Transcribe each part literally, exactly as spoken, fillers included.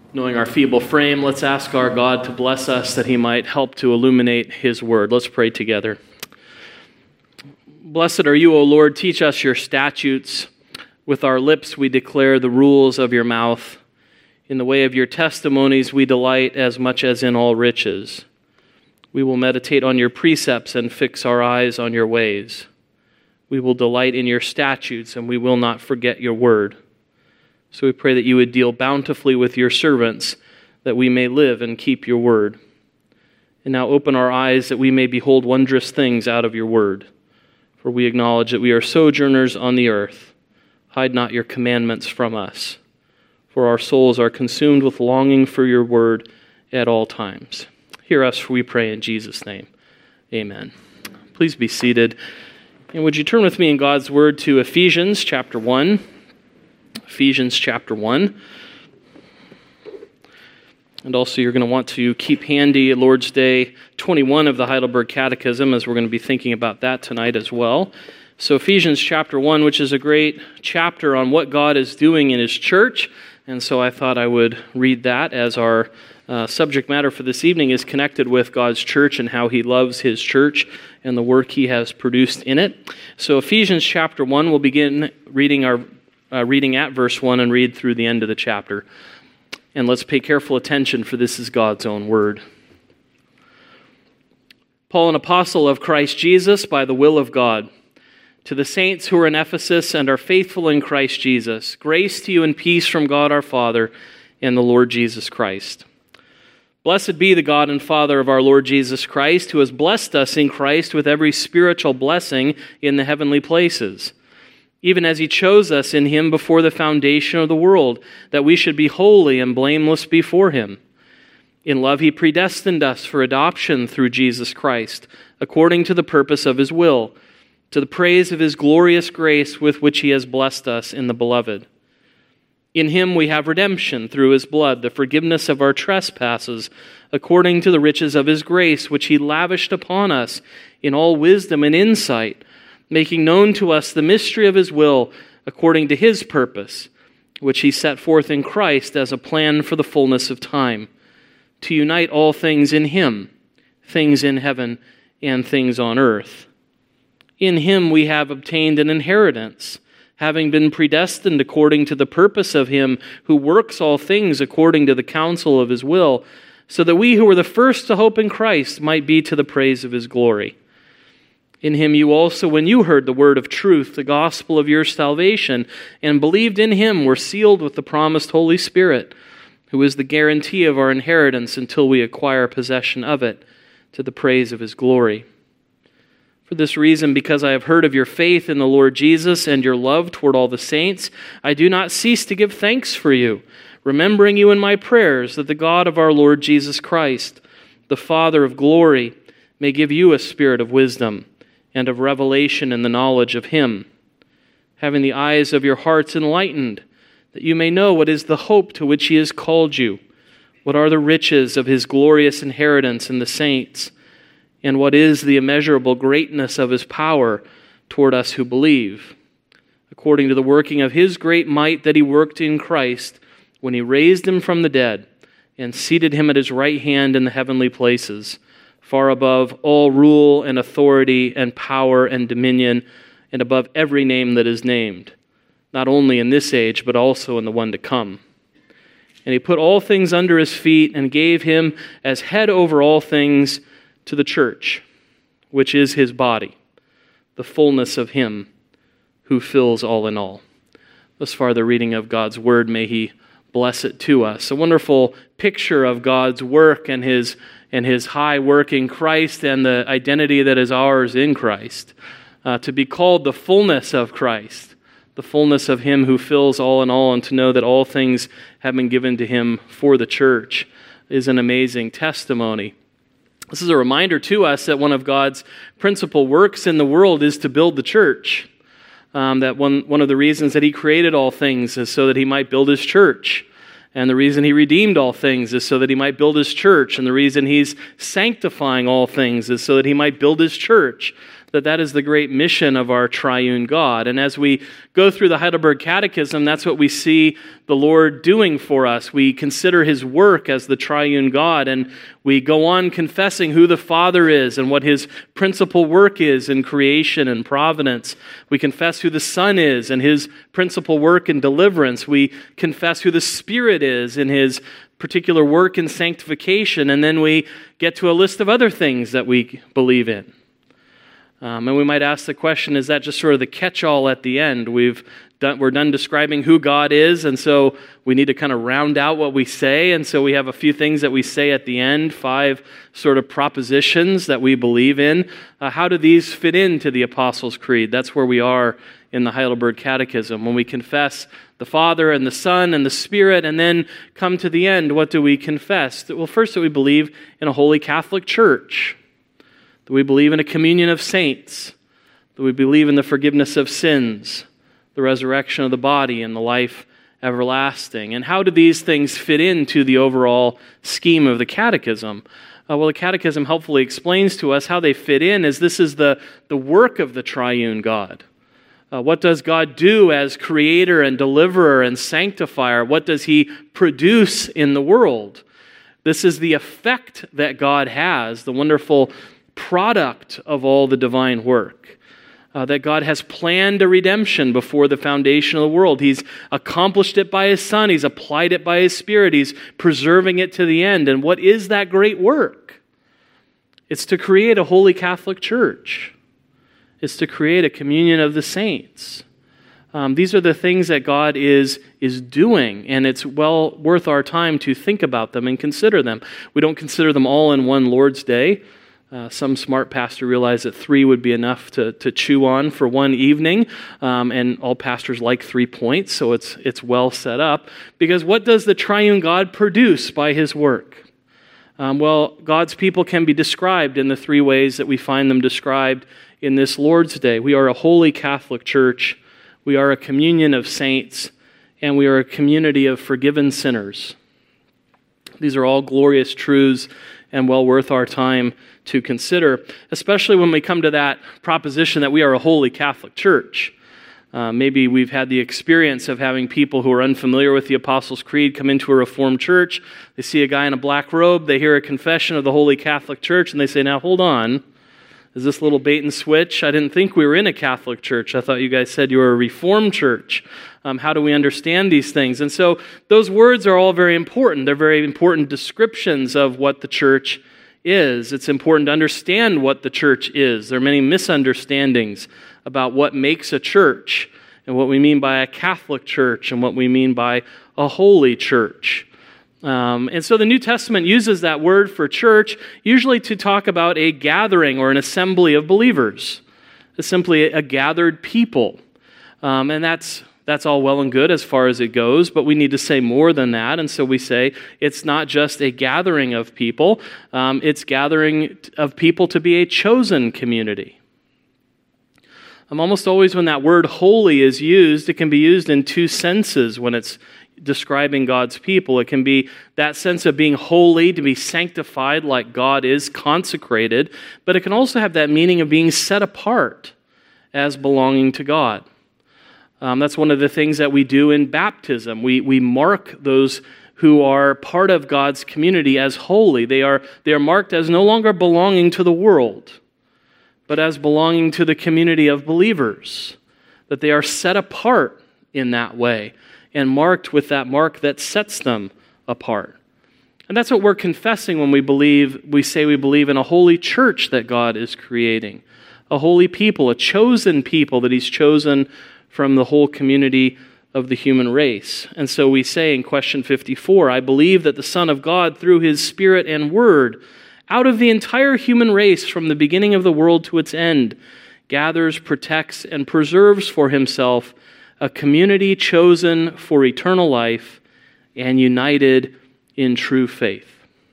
Knowing our feeble frame, let's ask our God to bless us that he might help to illuminate his word. Let's pray together. Blessed are you, O Lord. Teach us your statutes. With our lips we declare the rules of your mouth. In the way of your testimonies we delight as much as in all riches. We will meditate on your precepts and fix our eyes on your ways. We will delight in your statutes, and we will not forget your word. So we pray that you would deal bountifully with your servants, that we may live and keep your word. And now open our eyes that we may behold wondrous things out of your word. For we acknowledge that we are sojourners on the earth. Hide not your commandments from us. For our souls are consumed with longing for your word at all times. Hear us, for we pray in Jesus' name. Amen. Please be seated. And would you turn with me in God's word to Ephesians chapter one. Ephesians chapter one. And also you're going to want to keep handy Lord's Day twenty-one of the Heidelberg Catechism, as we're going to be thinking about that tonight as well. So Ephesians chapter one, which is a great chapter on what God is doing in his church. And so I thought I would read that, as our uh, subject matter for this evening is connected with God's church and how he loves his church and the work he has produced in it. So Ephesians chapter one, we'll begin reading our Uh, reading at verse one and read through the end of the chapter. And let's pay careful attention, for this is God's own word. Paul, an apostle of Christ Jesus, by the will of God, to the saints who are in Ephesus and are faithful in Christ Jesus, grace to you and peace from God our Father and the Lord Jesus Christ. Blessed be the God and Father of our Lord Jesus Christ, who has blessed us in Christ with every spiritual blessing in the heavenly places, even as he chose us in him before the foundation of the world, that we should be holy and blameless before him. In love he predestined us for adoption through Jesus Christ, according to the purpose of his will, to the praise of his glorious grace with which he has blessed us in the Beloved. In him we have redemption through his blood, the forgiveness of our trespasses, according to the riches of his grace, which he lavished upon us in all wisdom and insight, making known to us the mystery of his will according to his purpose, which he set forth in Christ as a plan for the fullness of time, to unite all things in him, things in heaven and things on earth. In him we have obtained an inheritance, having been predestined according to the purpose of him who works all things according to the counsel of his will, so that we who were the first to hope in Christ might be to the praise of his glory. In him you also, when you heard the word of truth, the gospel of your salvation, and believed in him, were sealed with the promised Holy Spirit, who is the guarantee of our inheritance until we acquire possession of it, to the praise of his glory. For this reason, because I have heard of your faith in the Lord Jesus and your love toward all the saints, I do not cease to give thanks for you, remembering you in my prayers, that the God of our Lord Jesus Christ, the Father of glory, may give you a spirit of wisdom and of revelation in the knowledge of him, having the eyes of your hearts enlightened, that you may know what is the hope to which he has called you, what are the riches of his glorious inheritance in the saints, and what is the immeasurable greatness of his power toward us who believe, according to the working of his great might that he worked in Christ when he raised him from the dead and seated him at his right hand in the heavenly places, far above all rule and authority and power and dominion, and above every name that is named, not only in this age, but also in the one to come. And he put all things under his feet and gave him as head over all things to the church, which is his body, the fullness of him who fills all in all. Thus far the reading of God's word, may he bless it to us. A wonderful picture of God's work and his and his high work in Christ and the identity that is ours in Christ. Uh, to be called the fullness of Christ, the fullness of him who fills all in all, and to know that all things have been given to him for the church is an amazing testimony. This is a reminder to us that one of God's principal works in the world is to build the church. Um, that one, one of the reasons that he created all things is so that he might build his church. And the reason he redeemed all things is so that he might build his church. And the reason he's sanctifying all things is so that he might build his church. that that is the great mission of our triune God. And as we go through the Heidelberg Catechism, that's what we see the Lord doing for us. We consider his work as the triune God, and we go on confessing who the Father is and what his principal work is in creation and providence. We confess who the Son is and his principal work in deliverance. We confess who the Spirit is in his particular work in sanctification, and then we get to a list of other things that we believe in. Um, and we might ask the question, is that just sort of the catch-all at the end? We've done, we're done describing who God is, and so we need to kind of round out what we say, and so we have a few things that we say at the end, five sort of propositions that we believe in. Uh, how do these fit into the Apostles' Creed? That's where we are in the Heidelberg Catechism. When we confess the Father and the Son and the Spirit, and then come to the end, what do we confess? Well, first that we believe in a holy Catholic Church, that we believe in a communion of saints, that we believe in the forgiveness of sins, the resurrection of the body, and the life everlasting. And how do these things fit into the overall scheme of the Catechism? Uh, well, the Catechism helpfully explains to us how they fit in, as this is the, the work of the triune God. Uh, what does God do as creator and deliverer and sanctifier? What does he produce in the world? This is the effect that God has, the wonderful product of all the divine work. Uh, that God has planned a redemption before the foundation of the world. He's accomplished it by his Son. He's applied it by his Spirit. He's preserving it to the end. And what is that great work? It's to create a holy Catholic Church. It's to create a communion of the saints. Um, these are the things that God is, is doing, and it's well worth our time to think about them and consider them. We don't consider them all in one Lord's Day. Uh, some smart pastor realized that three would be enough to, to chew on for one evening, um, and all pastors like three points, so it's, it's well set up. Because what does the triune God produce by his work? Um, well, God's people can be described in the three ways that we find them described in this Lord's Day. We are a holy Catholic Church, we are a communion of saints, and we are a community of forgiven sinners. These are all glorious truths and well worth our time to consider, especially when we come to that proposition that we are a holy Catholic Church. Uh, maybe we've had the experience of having people who are unfamiliar with the Apostles' Creed come into a Reformed church. They see a guy in a black robe, they hear a confession of the Holy Catholic Church, and they say, now hold on. Is this little bait and switch? I didn't think we were in a Catholic church. I thought you guys said you were a Reformed church. Um, how do we understand these things? And so those words are all very important. They're very important descriptions of what the church is. It's important to understand what the church is. There are many misunderstandings about what makes a church and what we mean by a Catholic church and what we mean by a holy church. Um, and so the New Testament uses that word for church usually to talk about a gathering or an assembly of believers. It's simply a gathered people. Um, and that's that's all well and good as far as it goes, but we need to say more than that. And so we say it's not just a gathering of people, um, it's gathering of people to be a chosen community. Um, almost always when that word holy is used, it can be used in two senses when it's describing God's people. It can be that sense of being holy, to be sanctified like God is, consecrated, but it can also have that meaning of being set apart as belonging to God. Um, that's one of the things that we do in baptism. We, we mark those who are part of God's community as holy. They are, they are marked as no longer belonging to the world, but as belonging to the community of believers, that they are set apart in that way and marked with that mark that sets them apart. And that's what we're confessing when we believe, we say we believe in a holy church that God is creating, a holy people, a chosen people that he's chosen from the whole community of the human race. And so we say in question fifty-four, I believe that the Son of God, through his Spirit and Word, out of the entire human race from the beginning of the world to its end, gathers, protects, and preserves for himself a community chosen for eternal life and united in true faith.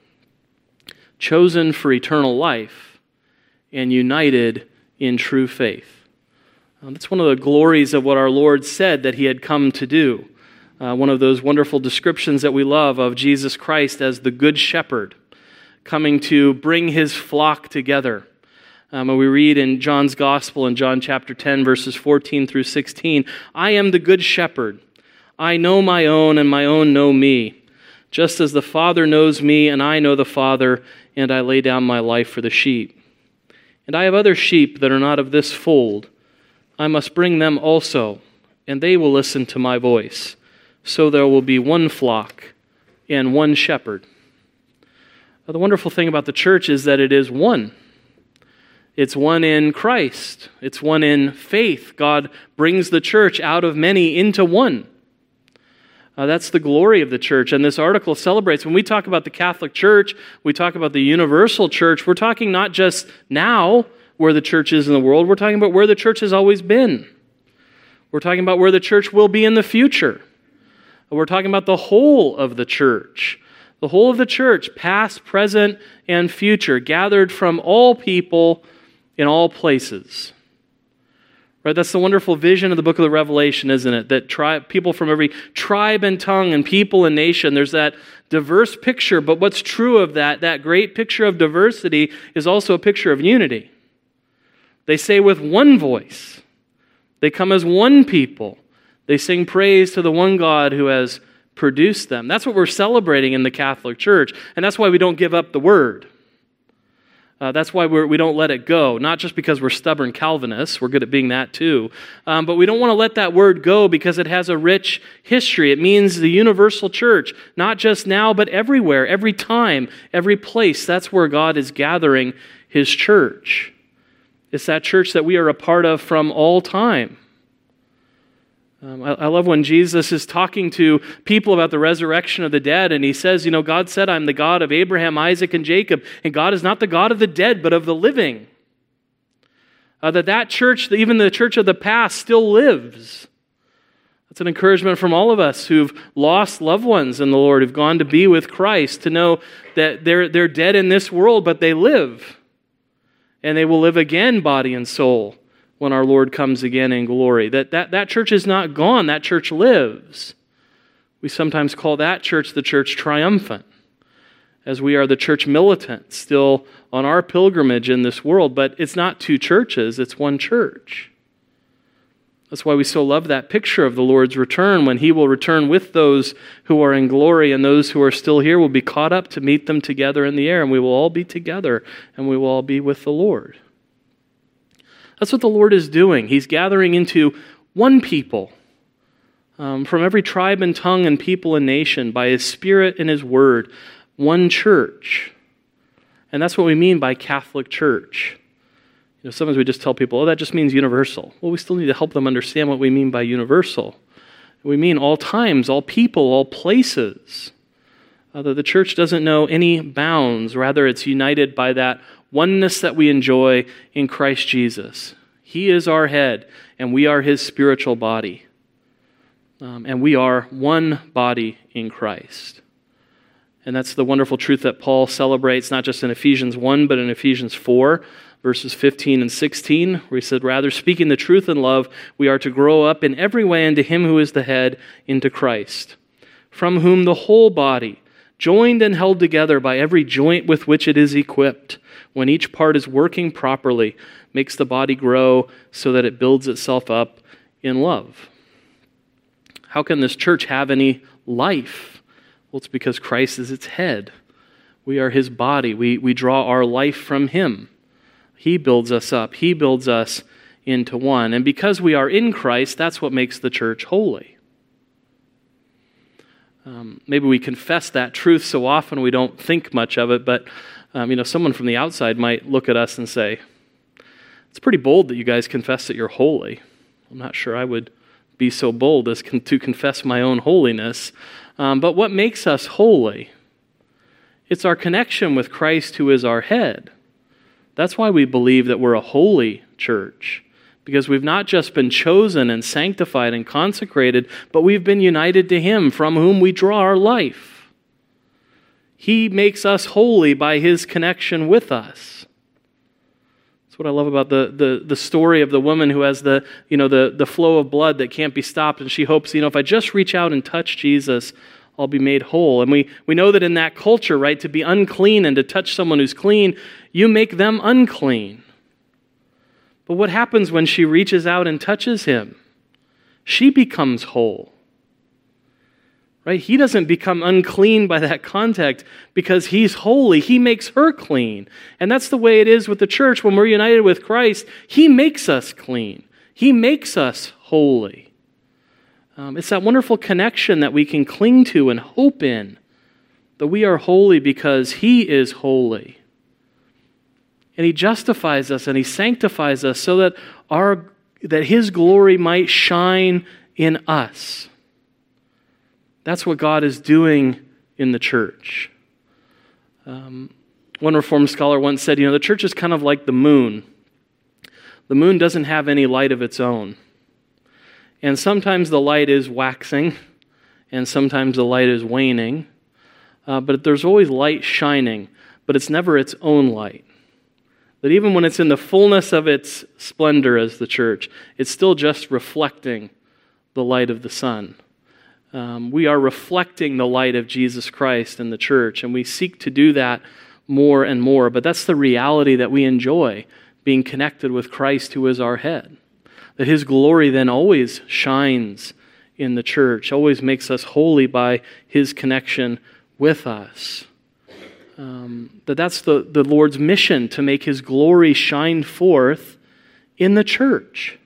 Chosen for eternal life and united in true faith. Uh, that's one of the glories of what our Lord said that he had come to do. Uh, one of those wonderful descriptions that we love of Jesus Christ as the Good Shepherd, coming to bring his flock together. Um, and we read in John's Gospel in John chapter ten, verses fourteen through sixteen, I am the good shepherd. I know my own, and my own know me. Just as the Father knows me, and I know the Father, and I lay down my life for the sheep. And I have other sheep that are not of this fold. I must bring them also, and they will listen to my voice. So there will be one flock and one shepherd. Now, the wonderful thing about the church is that it is one. It's one in Christ. It's one in faith. God brings the church out of many into one. Uh, that's the glory of the church. And this article celebrates, when we talk about the Catholic Church, we talk about the universal church, we're talking not just now where the church is in the world, we're talking about where the church has always been. We're talking about where the church will be in the future. We're talking about the whole of the church. The whole of the church, past, present, and future, gathered from all people in all places. Right? That's the wonderful vision of the book of the Revelation, isn't it? That tri- people from every tribe and tongue and people and nation, there's that diverse picture, but what's true of that, that great picture of diversity is also a picture of unity. They say with one voice. They come as one people. They sing praise to the one God who has produced them. That's what we're celebrating in the Catholic Church, and that's why we don't give up the Word. Uh, that's why we're, we don't let it go, not just because we're stubborn Calvinists. We're good at being that too. Um, but we don't want to let that word go because it has a rich history. It means the universal church, not just now, but everywhere, every time, every place. That's where God is gathering His church. It's that church that we are a part of from all time. Um, I, I love when Jesus is talking to people about the resurrection of the dead, and He says, you know, God said, I'm the God of Abraham, Isaac, and Jacob, and God is not the God of the dead, but of the living. Uh, that that church, even the church of the past, still lives. That's an encouragement from all of us who've lost loved ones in the Lord, who've gone to be with Christ, to know that they're, they're dead in this world, but they live. And they will live again, body and soul, when our Lord comes again in glory. That, that that church is not gone. That church lives. We sometimes call that church the church triumphant, as we are the church militant, still on our pilgrimage in this world. But it's not two churches, it's one church. That's why we so love that picture of the Lord's return, when He will return with those who are in glory, and those who are still here will be caught up to meet them together in the air, and we will all be together, and we will all be with the Lord. That's what the Lord is doing. He's gathering into one people um, from every tribe and tongue and people and nation by His Spirit and His Word, one church. And that's what we mean by Catholic Church. You know, sometimes we just tell people, oh, that just means universal. Well, we still need to help them understand what we mean by universal. We mean all times, all people, all places. Uh, that the church doesn't know any bounds. Rather, it's united by that oneness that we enjoy in Christ Jesus. He is our head, and we are His spiritual body. Um, and we are one body in Christ. And that's the wonderful truth that Paul celebrates, not just in Ephesians one, but in Ephesians four, verses fifteen and sixteen, where he said, rather, speaking the truth in love, we are to grow up in every way into Him who is the head, into Christ, from whom the whole body, joined and held together by every joint with which it is equipped, when each part is working properly, makes the body grow so that it builds itself up in love. How can this church have any life? Well, it's because Christ is its head. We are His body. We, we draw our life from Him. He builds us up. He builds us into one. And because we are in Christ, that's what makes the church holy. Um, maybe we confess that truth so often we don't think much of it, but um, you know, someone from the outside might look at us and say, it's pretty bold that you guys confess that you're holy. I'm not sure I would be so bold as con- to confess my own holiness. Um, but what makes us holy? It's our connection with Christ, who is our head. That's why we believe that we're a holy church. Because we've not just been chosen and sanctified and consecrated, but we've been united to Him, from whom we draw our life. He makes us holy by His connection with us. That's what I love about the, the, the story of the woman who has the, you know, the, the flow of blood that can't be stopped, and she hopes, you know, if I just reach out and touch Jesus, I'll be made whole. And we, we know that in that culture, right, to be unclean and to touch someone who's clean, you make them unclean. But what happens when she reaches out and touches him? She becomes whole. Right? He doesn't become unclean by that contact because he's holy. He makes her clean. And that's the way it is with the church. When we're united with Christ, he makes us clean. He makes us holy. Um, it's that wonderful connection that we can cling to and hope in, that we are holy because he is holy. And he justifies us and he sanctifies us so that our that his glory might shine in us. That's what God is doing in the church. Um, one Reformed scholar once said, you know, the church is kind of like the moon. The moon doesn't have any light of its own. And sometimes the light is waxing, and sometimes the light is waning. Uh, but there's always light shining, but it's never its own light. That even when it's in the fullness of its splendor as the church, it's still just reflecting the light of the sun. Um, we are reflecting the light of Jesus Christ in the church, and we seek to do that more and more. But that's the reality that we enjoy, being connected with Christ, who is our head. That his glory then always shines in the church, always makes us holy by his connection with us. Um, that that's the, the Lord's mission, to make his glory shine forth in the church.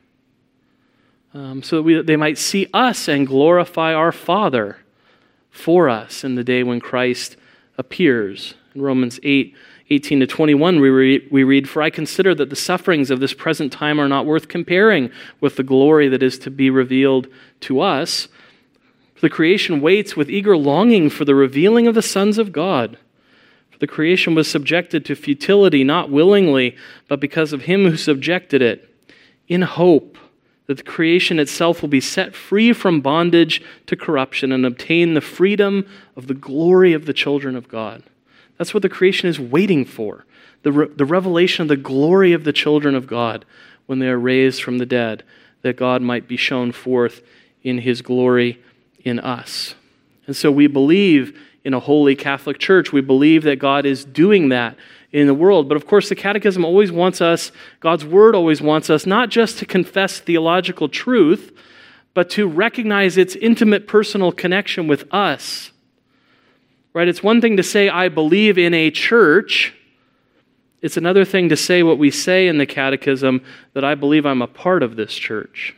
Um, so that we, they might see us and glorify our Father for us in the day when Christ appears. In Romans eight, eighteen to twenty-one, we, re, we read, "For I consider that the sufferings of this present time are not worth comparing with the glory that is to be revealed to us. For the creation waits with eager longing for the revealing of the sons of God. For the creation was subjected to futility, not willingly, but because of him who subjected it, in hope that the creation itself will be set free from bondage to corruption and obtain the freedom of the glory of the children of God." That's what the creation is waiting for, the, re- the revelation of the glory of the children of God when they are raised from the dead, that God might be shown forth in his glory in us. And so we believe in a holy Catholic Church. We believe that God is doing that in the world. But of course, the Catechism always wants us, God's Word always wants us, not just to confess theological truth, but to recognize its intimate personal connection with us. Right? It's one thing to say, I believe in a church. It's another thing to say what we say in the Catechism, that I believe I'm a part of this church.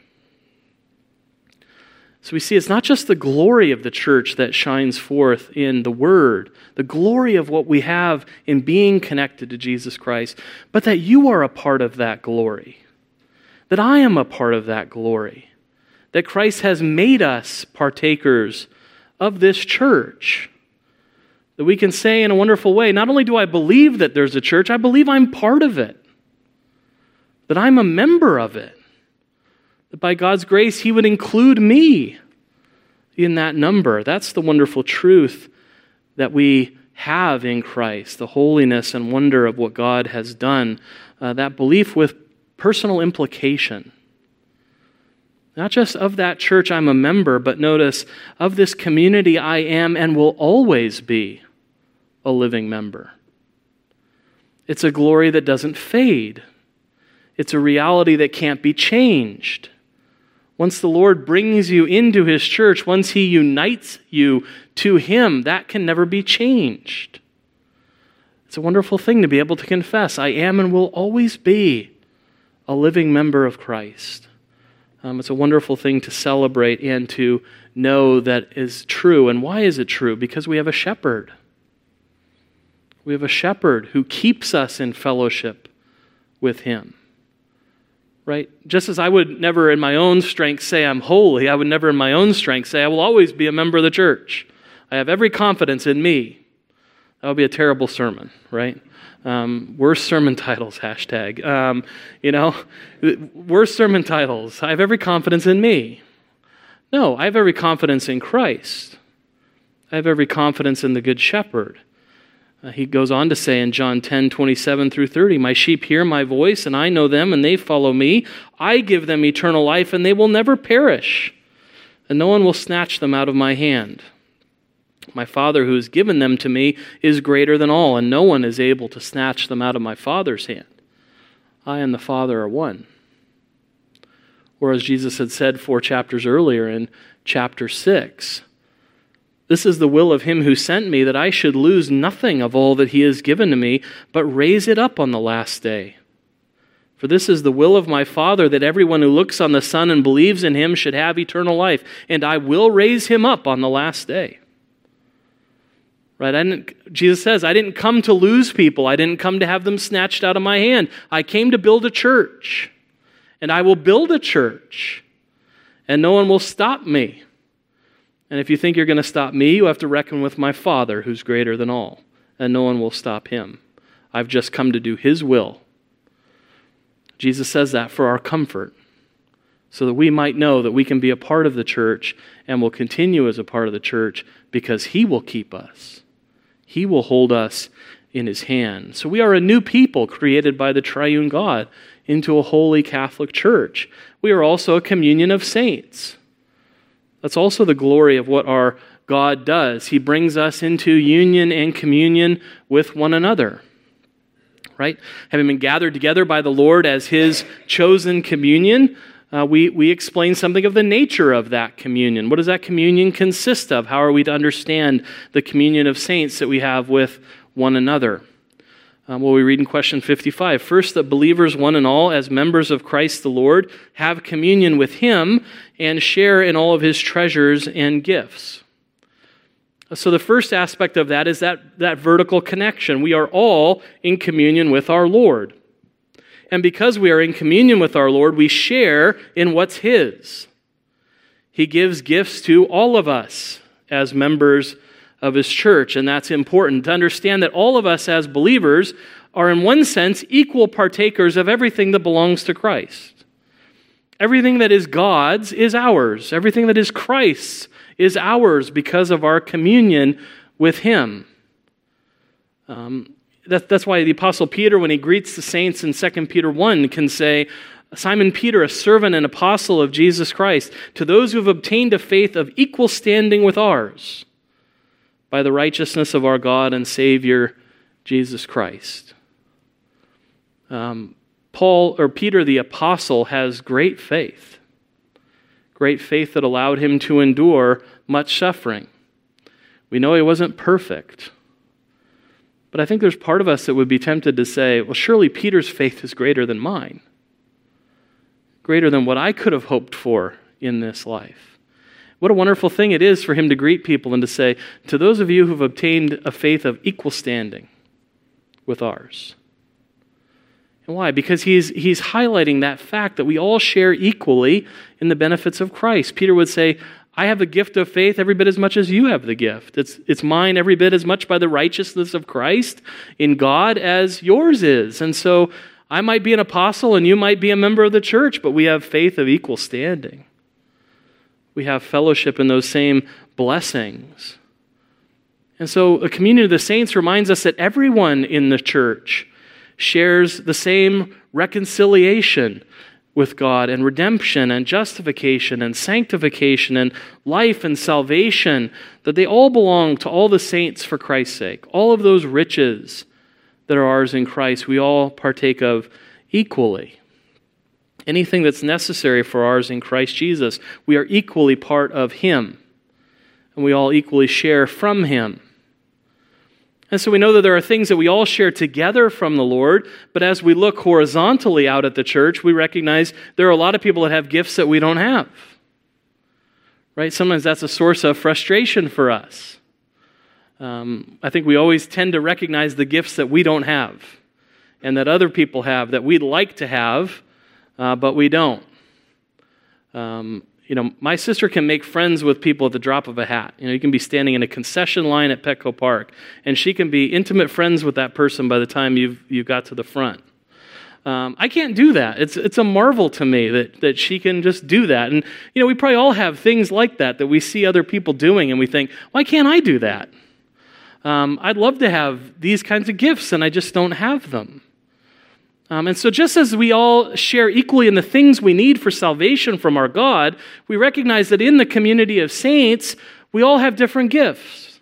So we see it's not just the glory of the church that shines forth in the Word, the glory of what we have in being connected to Jesus Christ, but that you are a part of that glory, that I am a part of that glory, that Christ has made us partakers of this church, that we can say in a wonderful way, not only do I believe that there's a church, I believe I'm part of it, that I'm a member of it. That by God's grace, he would include me in that number. That's the wonderful truth that we have in Christ, the holiness and wonder of what God has done. Uh, that belief with personal implication. Not just of that church I'm a member, but notice, of this community I am and will always be a living member. It's a glory that doesn't fade. It's a reality that can't be changed. Once the Lord brings you into his church, once he unites you to him, that can never be changed. It's a wonderful thing to be able to confess, I am and will always be a living member of Christ. Um, it's a wonderful thing to celebrate and to know that is true. And why is it true? Because we have a shepherd. We have a shepherd who keeps us in fellowship with him. Right? Just as I would never in my own strength say I'm holy, I would never in my own strength say I will always be a member of the church. I have every confidence in me. That would be a terrible sermon, right? Um, worst sermon titles, hashtag. Um, you know, worst sermon titles. I have every confidence in me. No, I have every confidence in Christ. I have every confidence in the Good Shepherd. Uh, he goes on to say in John ten, twenty-seven through thirty, "My sheep hear my voice, and I know them, and they follow me. I give them eternal life, and they will never perish, and no one will snatch them out of my hand. My Father who has given them to me is greater than all, and no one is able to snatch them out of my Father's hand. I and the Father are one." Or as Jesus had said four chapters earlier in chapter six, this is the will of him who sent me, that I should lose nothing of all that he has given to me, but raise it up on the last day. For this is the will of my Father, that everyone who looks on the Son and believes in him should have eternal life, and I will raise him up on the last day. Right? I didn't, Jesus says, I didn't come to lose people. I didn't come to have them snatched out of my hand. I came to build a church, and I will build a church, and no one will stop me. And if you think you're going to stop me, you have to reckon with my Father, who's greater than all, and no one will stop him. I've just come to do his will. Jesus says that for our comfort, so that we might know that we can be a part of the church and will continue as a part of the church because he will keep us. He will hold us in his hand. So we are a new people created by the triune God into a holy Catholic church. We are also a communion of saints. That's also the glory of what our God does. He brings us into union and communion with one another. Right? Having been gathered together by the Lord as his chosen communion, uh, we, we explain something of the nature of that communion. What does that communion consist of? How are we to understand the communion of saints that we have with one another? Um, well, we read in question fifty-five, first, that believers one and all, as members of Christ the Lord, have communion with him and share in all of his treasures and gifts. So the first aspect of that is that, that vertical connection. We are all in communion with our Lord. And because we are in communion with our Lord, we share in what's his. He gives gifts to all of us as members of his church, and that's important to understand that all of us as believers are in one sense equal partakers of everything that belongs to Christ. Everything that is God's is ours. Everything that is Christ's is ours because of our communion with him. Um, that, that's why the Apostle Peter, when he greets the saints in Second Peter one, can say, Simon Peter, a servant and apostle of Jesus Christ, to those who have obtained a faith of equal standing with ours, by the righteousness of our God and Savior, Jesus Christ. Um, Paul, or Peter the apostle, has great faith. Great faith that allowed him to endure much suffering. We know he wasn't perfect. But I think there's part of us that would be tempted to say, well, surely Peter's faith is greater than mine. Greater than what I could have hoped for in this life. What a wonderful thing it is for him to greet people and to say, to those of you who've obtained a faith of equal standing with ours. And why? Because he's, he's highlighting that fact that we all share equally in the benefits of Christ. Peter would say, I have the gift of faith every bit as much as you have the gift. It's, it's mine every bit as much by the righteousness of Christ in God as yours is. And so I might be an apostle and you might be a member of the church, but we have faith of equal standing. We have fellowship in those same blessings. And so a communion of the saints reminds us that everyone in the church shares the same reconciliation with God and redemption and justification and sanctification and life and salvation, that they all belong to all the saints for Christ's sake. All of those riches that are ours in Christ, we all partake of equally. Anything that's necessary for ours in Christ Jesus, we are equally part of him, and we all equally share from him. And so we know that there are things that we all share together from the Lord, but as we look horizontally out at the church, we recognize there are a lot of people that have gifts that we don't have. Right? Sometimes that's a source of frustration for us. Um, I think we always tend to recognize the gifts that we don't have and that other people have that we'd like to have, uh, but we don't. Um, You know, my sister can make friends with people at the drop of a hat. You know, you can be standing in a concession line at Petco Park, and she can be intimate friends with that person by the time you've you got to the front. Um, I can't do that. It's it's a marvel to me that that she can just do that. And you know, we probably all have things like that that we see other people doing, and we think, why can't I do that? Um, I'd love to have these kinds of gifts, and I just don't have them. Um, and so just as we all share equally in the things we need for salvation from our God, we recognize that in the community of saints, we all have different gifts.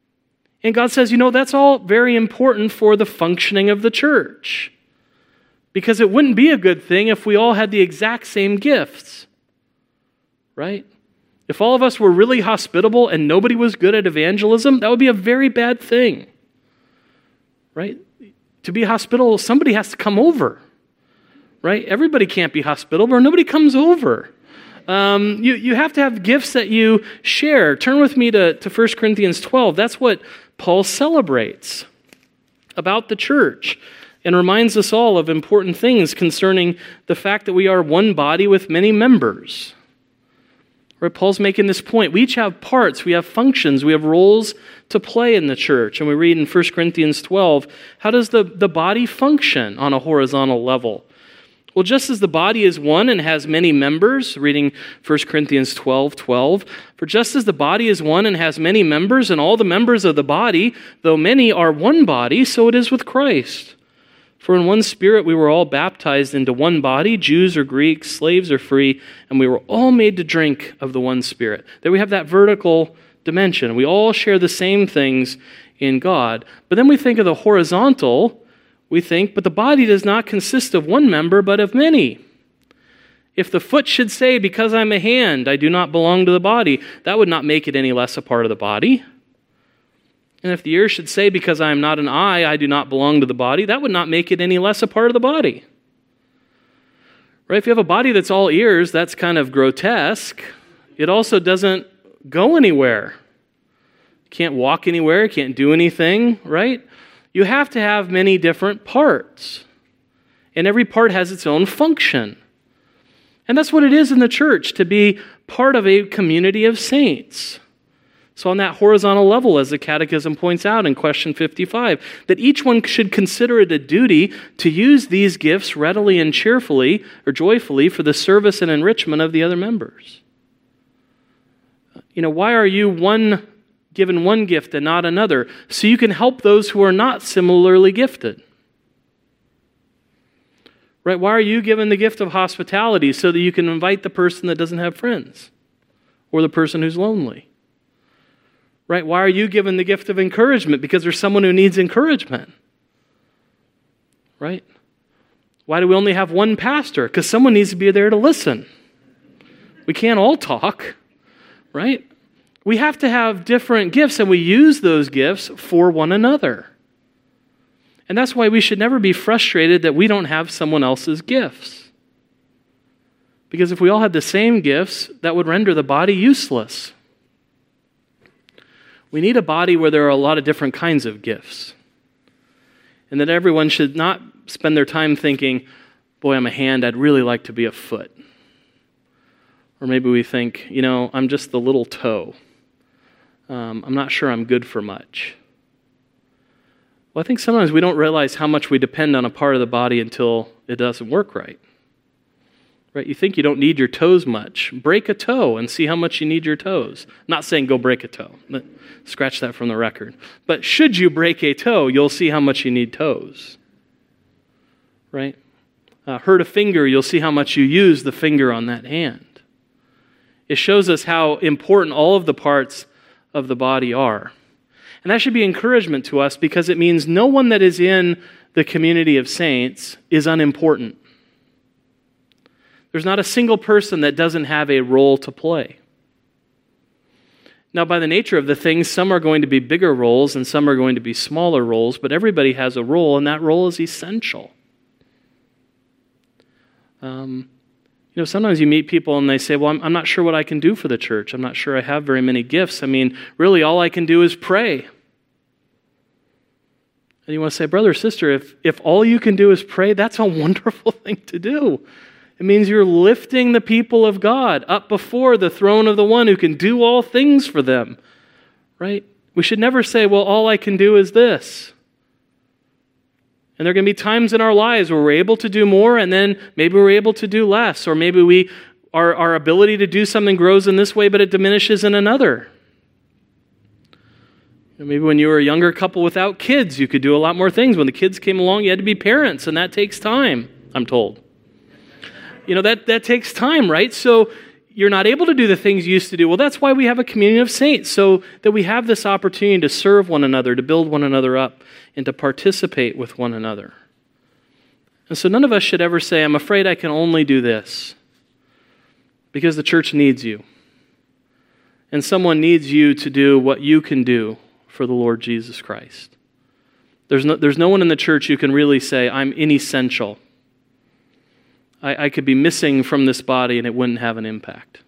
And God says, you know, that's all very important for the functioning of the church. Because it wouldn't be a good thing if we all had the exact same gifts, right? If all of us were really hospitable and nobody was good at evangelism, that would be a very bad thing, right? To be hospitable, somebody has to come over, right? Everybody can't be hospitable or nobody comes over. Um, you, you have to have gifts that you share. Turn with me to, to First Corinthians twelve. That's what Paul celebrates about the church and reminds us all of important things concerning the fact that we are one body with many members. Right, Paul's making this point. We each have parts, we have functions, we have roles to play in the church. And we read in First Corinthians twelve, how does the, the body function on a horizontal level? Well, just as the body is one and has many members, reading First Corinthians twelve twelve, for just as the body is one and has many members, and all the members of the body, though many, are one body, so it is with Christ. For in one Spirit we were all baptized into one body, Jews or Greeks, slaves or free, and we were all made to drink of the one Spirit. There we have that vertical dimension. We all share the same things in God. But then we think of the horizontal, we think, but the body does not consist of one member, but of many. If the foot should say, because I'm a hand, I do not belong to the body, that would not make it any less a part of the body. And if the ear should say, because I am not an eye, I do not belong to the body, that would not make it any less a part of the body. Right? If you have a body that's all ears, that's kind of grotesque. It also doesn't go anywhere. You can't walk anywhere, you can't do anything, right? You have to have many different parts. And every part has its own function. And that's what it is in the church, to be part of a community of saints. So on that horizontal level, as the Catechism points out in question fifty-five, that each one should consider it a duty to use these gifts readily and cheerfully or joyfully for the service and enrichment of the other members. You know, why are you one given one gift and not another? So you can help those who are not similarly gifted. Right? Why are you given the gift of hospitality? So that you can invite the person that doesn't have friends or the person who's lonely. Right? Why are you given the gift of encouragement? Because there's someone who needs encouragement. Right? Why do we only have one pastor? Because someone needs to be there to listen. We can't all talk. Right? We have to have different gifts, and we use those gifts for one another. And that's why we should never be frustrated that we don't have someone else's gifts. Because if we all had the same gifts, that would render the body useless. We need a body where there are a lot of different kinds of gifts. And that everyone should not spend their time thinking, boy, I'm a hand, I'd really like to be a foot. Or maybe we think, you know, I'm just the little toe. Um, I'm not sure I'm good for much. Well, I think sometimes we don't realize how much we depend on a part of the body until it doesn't work right. Right? You think you don't need your toes much. Break a toe and see how much you need your toes. I'm not saying go break a toe. Scratch that from the record. But should you break a toe, you'll see how much you need toes. Right? Uh, hurt a finger, you'll see how much you use the finger on that hand. It shows us how important all of the parts of the body are. And that should be encouragement to us because it means no one that is in the community of saints is unimportant. There's not a single person that doesn't have a role to play. Now, by the nature of the thing, some are going to be bigger roles and some are going to be smaller roles, but everybody has a role, and that role is essential. Um, you know, sometimes you meet people and they say, well, I'm, I'm not sure what I can do for the church. I'm not sure I have very many gifts. I mean, really, all I can do is pray. And you want to say, brother or sister, if, if all you can do is pray, that's a wonderful thing to do. It means you're lifting the people of God up before the throne of the one who can do all things for them, right? We should never say, well, all I can do is this. And there are going to be times in our lives where we're able to do more and then maybe we're able to do less, or maybe we our, our ability to do something grows in this way, but it diminishes in another. Maybe when you were a younger couple without kids, you could do a lot more things. When the kids came along, you had to be parents, and that takes time, I'm told. You know, that, that takes time, right? So you're not able to do the things you used to do. Well, that's why we have a community of saints, so that we have this opportunity to serve one another, to build one another up, and to participate with one another. And so none of us should ever say, I'm afraid I can only do this, because the church needs you. And someone needs you to do what you can do for the Lord Jesus Christ. There's no, there's no one in the church who can really say, I'm inessential. I, I could be missing from this body and it wouldn't have an impact.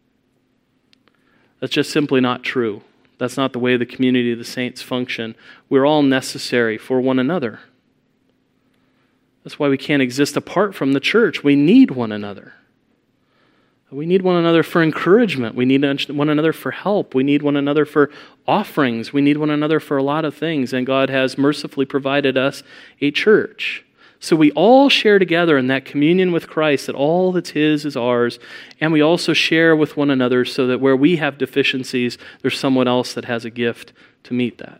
That's just simply not true. That's not the way the community of the saints function. We're all necessary for one another. That's why we can't exist apart from the church. We need one another. We need one another for encouragement. We need one another for help. We need one another for offerings. We need one another for a lot of things. And God has mercifully provided us a church. So we all share together in that communion with Christ, that all that's His is ours. And we also share with one another so that where we have deficiencies, there's someone else that has a gift to meet that.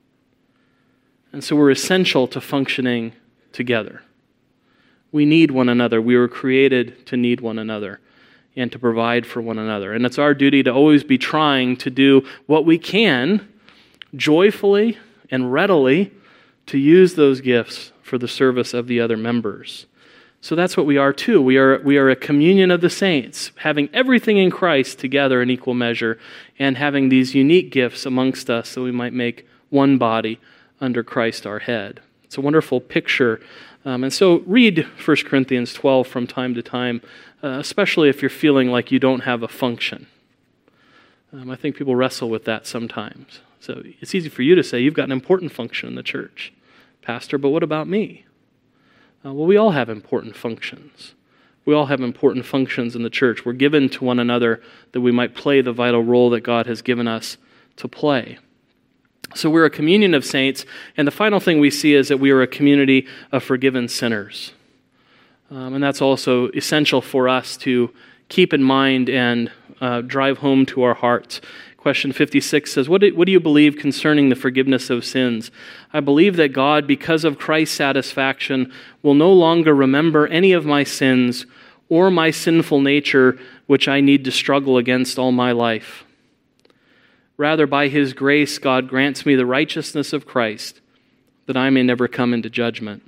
And so we're essential to functioning together. We need one another. We were created to need one another and to provide for one another. And it's our duty to always be trying to do what we can joyfully and readily to use those gifts for the service of the other members. So that's what we are too. We are, we are a communion of the saints, having everything in Christ together in equal measure and having these unique gifts amongst us so we might make one body under Christ our head. It's a wonderful picture. Um, and so read First Corinthians twelve from time to time, uh, especially if you're feeling like you don't have a function. Um, I think people wrestle with that sometimes. So it's easy for you to say, you've got an important function in the church, Pastor, but what about me? Uh, well, we all have important functions. We all have important functions in the church. We're given to one another that we might play the vital role that God has given us to play. So we're a communion of saints, and the final thing we see is that we are a community of forgiven sinners. Um, and that's also essential for us to keep in mind and uh, drive home to our hearts. Question fifty-six says, what do, what do you believe concerning the forgiveness of sins? I believe that God, because of Christ's satisfaction, will no longer remember any of my sins or my sinful nature, which I need to struggle against all my life. Rather, by His grace, God grants me the righteousness of Christ, that I may never come into judgment.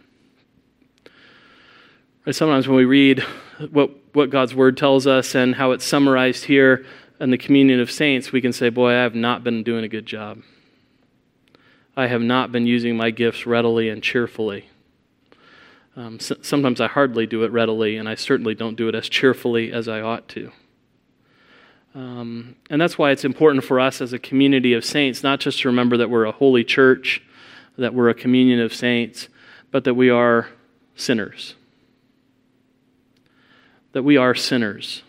Right, sometimes when we read what, what God's Word tells us and how it's summarized here in the communion of saints, we can say, boy, I have not been doing a good job. I have not been using my gifts readily and cheerfully. Um, so, sometimes I hardly do it readily, and I certainly don't do it as cheerfully as I ought to. Um, and that's why it's important for us as a community of saints, not just to remember that we're a holy church, that we're a communion of saints, but that we are sinners. That we are sinners.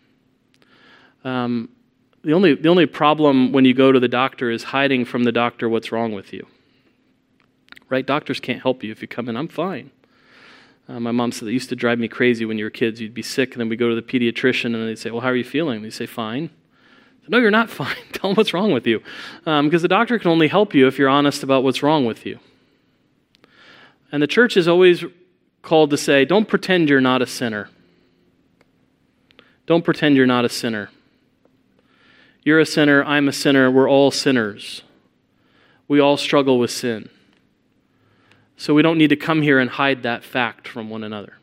Um, the only the only problem when you go to the doctor is hiding from the doctor what's wrong with you. Right? Doctors can't help you if you come in, I'm fine. Uh, my mom said it used to drive me crazy when you were kids. You'd be sick, and then we'd go to the pediatrician, and they'd say, well, how are you feeling? And you'd say, fine. Said, no, you're not fine. Tell them what's wrong with you. Um, because the doctor can only help you if you're honest about what's wrong with you. And the church is always called to say, don't pretend you're not a sinner. Don't pretend you're not a sinner. You're a sinner, I'm a sinner, we're all sinners. We all struggle with sin. So we don't need to come here and hide that fact from one another.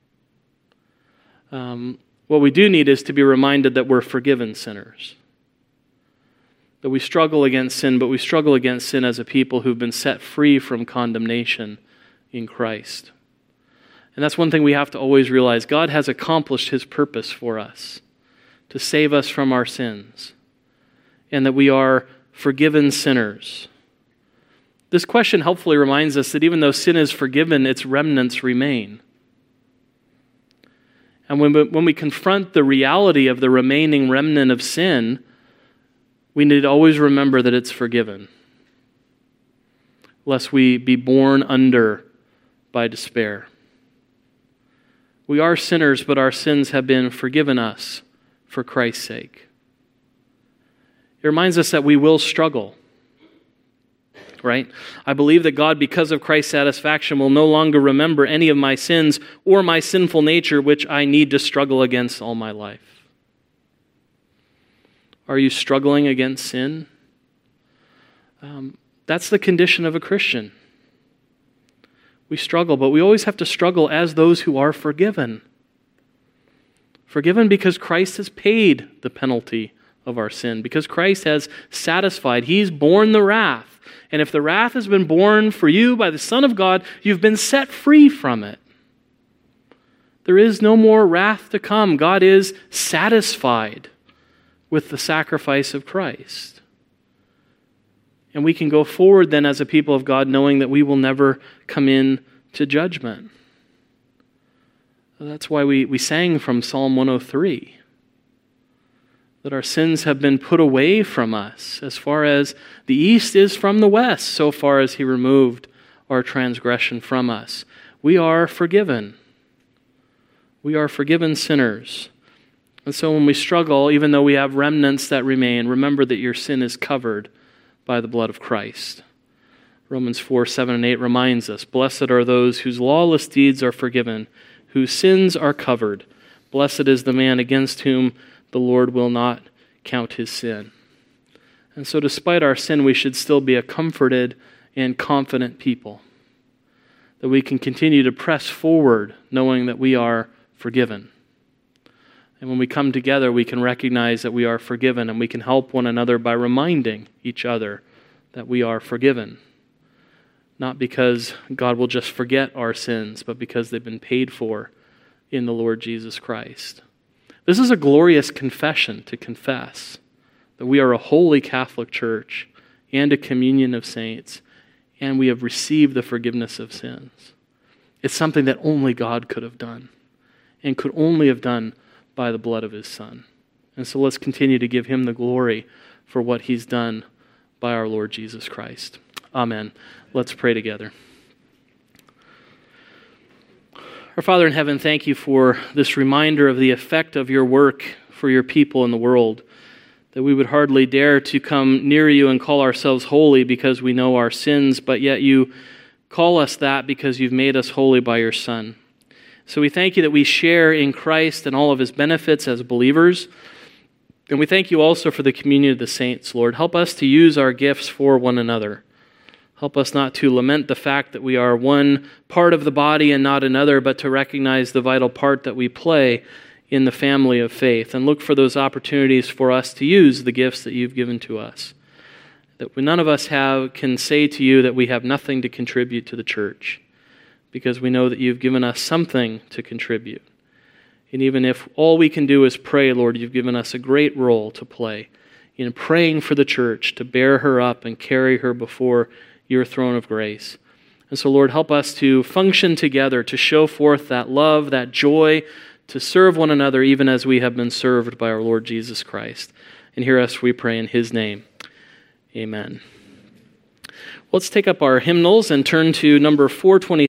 Um, what we do need is to be reminded that we're forgiven sinners. That we struggle against sin, but we struggle against sin as a people who've been set free from condemnation in Christ. And that's one thing we have to always realize. God has accomplished His purpose for us, to save us from our sins, and that we are forgiven sinners. This question helpfully reminds us that even though sin is forgiven, its remnants remain. And when we, when we confront the reality of the remaining remnant of sin, we need to always remember that it's forgiven, lest we be borne under by despair. We are sinners, but our sins have been forgiven us for Christ's sake. It reminds us that we will struggle. Right? I believe that God, because of Christ's satisfaction, will no longer remember any of my sins or my sinful nature, which I need to struggle against all my life. Are you struggling against sin? Um, that's the condition of a Christian. We struggle, but we always have to struggle as those who are forgiven. Forgiven because Christ has paid the penalty of our sin, because Christ has satisfied. He's borne the wrath. And if the wrath has been borne for you by the Son of God, you've been set free from it. There is no more wrath to come. God is satisfied with the sacrifice of Christ. And we can go forward then as a people of God knowing that we will never come in to judgment. That's why we, we sang from Psalm one oh three, that our sins have been put away from us as far as the east is from the west, so far as he removed our transgression from us. We are forgiven. We are forgiven sinners. And so when we struggle, even though we have remnants that remain, remember that your sin is covered by the blood of Christ. Romans four, seven, and eight reminds us, blessed are those whose lawless deeds are forgiven, whose sins are covered. Blessed is the man against whom the Lord will not count his sin. And so despite our sin, we should still be a comforted and confident people, that we can continue to press forward knowing that we are forgiven. And when we come together, we can recognize that we are forgiven, and we can help one another by reminding each other that we are forgiven. Not because God will just forget our sins, but because they've been paid for in the Lord Jesus Christ. This is a glorious confession to confess, that we are a holy Catholic Church and a communion of saints, and we have received the forgiveness of sins. It's something that only God could have done, and could only have done by the blood of his Son. And so let's continue to give him the glory for what he's done by our Lord Jesus Christ. Amen. Let's pray together. Our Father in heaven, thank you for this reminder of the effect of your work for your people in the world, that we would hardly dare to come near you and call ourselves holy because we know our sins, but yet you call us that because you've made us holy by your Son. So we thank you that we share in Christ and all of his benefits as believers. And we thank you also for the communion of the saints, Lord. Help us to use our gifts for one another. Help us not to lament the fact that we are one part of the body and not another, but to recognize the vital part that we play in the family of faith and look for those opportunities for us to use the gifts that you've given to us. That none of us have can say to you that we have nothing to contribute to the church, because we know that you've given us something to contribute. And even if all we can do is pray, Lord, you've given us a great role to play in praying for the church, to bear her up and carry her before your throne of grace. And so, Lord, help us to function together, to show forth that love, that joy, to serve one another even as we have been served by our Lord Jesus Christ. And hear us, we pray in his name. Amen. Let's take up our hymnals and turn to number four twenty.